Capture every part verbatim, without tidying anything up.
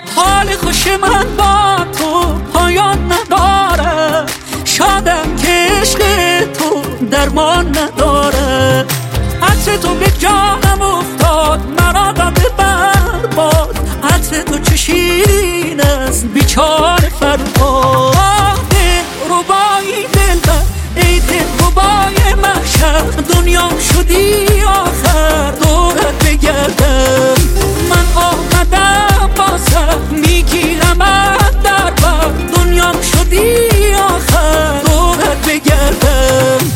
حال خوش من با تو پایان نداره، شادم که عشق تو درمان نداره. عطر تو به جانم افتاد، مرا داده برباد. عطر تو چه شیرین است بیچاره فرهاد. دلربای دلبر ای دلربای محشر، دنیام شدی آخر دورت بگردم. من آمدم بازم میگیرمت در بر، دنیام شدی آخر دورت بگردم.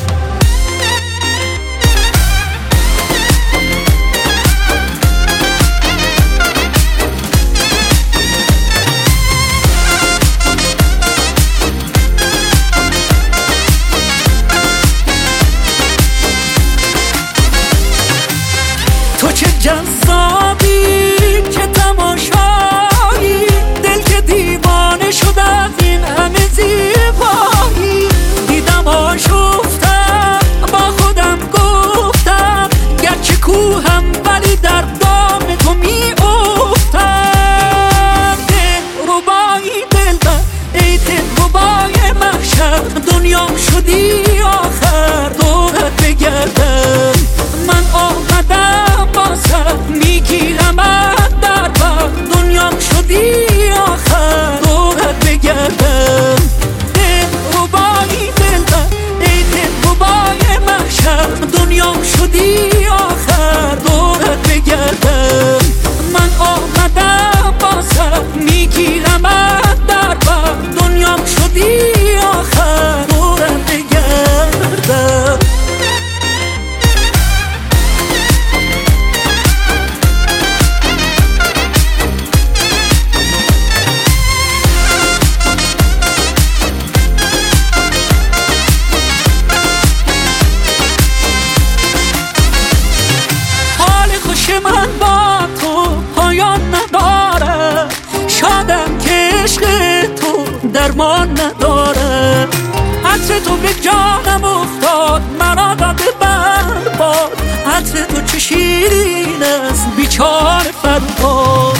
تو چه جذابی که تماشایی، دل که دیوانه شد از این همه زیبایی. دیدم آشفتم با خودم گفتم، گرچه کوهم ولی در دام تو می افتم. دلربای دلبر ای دلربای محشر، دنیام شدی آخر دورت بگردم. من آمدم بازم میگیرمت در بر، دنیام شدی آخر دورت بگردم. دلربای دلبر ای دلربای محشر، دنیام شدی آخر دورت بگردم. من آمدم بازم میگیرمت در بر، دنیام شدی آخر دورت بگردم. من با تو پایان نداره، شادم که عشق تو درمان نداره. عطر تو به جانم افتاد، مرا داده برباد. عطر تو چه شیرین است بیچاره فرهاد.